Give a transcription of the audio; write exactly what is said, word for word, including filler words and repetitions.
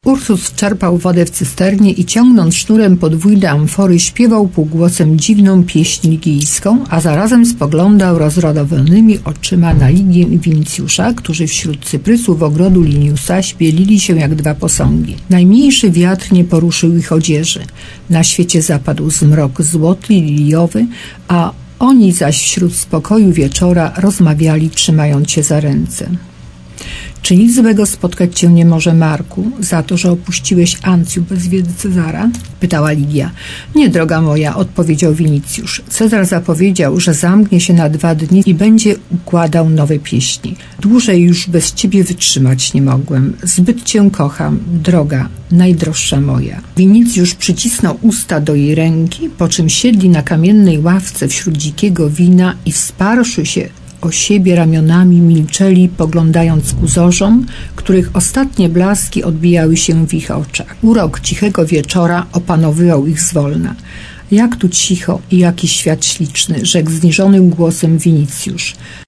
Ursus czerpał wodę w cysternie i ciągnąc sznurem podwójne amfory śpiewał półgłosem dziwną pieśń ligijską, a zarazem spoglądał rozradowanymi oczyma na Ligię i Winicjusza, którzy wśród cyprysów ogrodu Liniusa śpielili się jak dwa posągi. Najmniejszy wiatr nie poruszył ich odzieży. Na świecie zapadł zmrok złoty i liliowy, a oni zaś wśród spokoju wieczora rozmawiali, trzymając się za ręce. Czy nic złego spotkać cię nie może, Marku, za to, że opuściłeś Ancju bez wiedzy Cezara? Pytała Ligia. Nie, droga moja, odpowiedział Winicjusz. Cezar zapowiedział, że zamknie się na dwa dni i będzie układał nowe pieśni. Dłużej już bez ciebie wytrzymać nie mogłem. Zbyt cię kocham, droga, najdroższa moja. Winicjusz przycisnął usta do jej ręki, po czym siedli na kamiennej ławce wśród dzikiego wina i wsparszy się o siebie ramionami milczeli, poglądając ku zorzom, których ostatnie blaski odbijały się w ich oczach. Urok cichego wieczora opanowywał ich zwolna. Jak tu cicho i jaki świat śliczny, rzekł zniżonym głosem Winicjusz.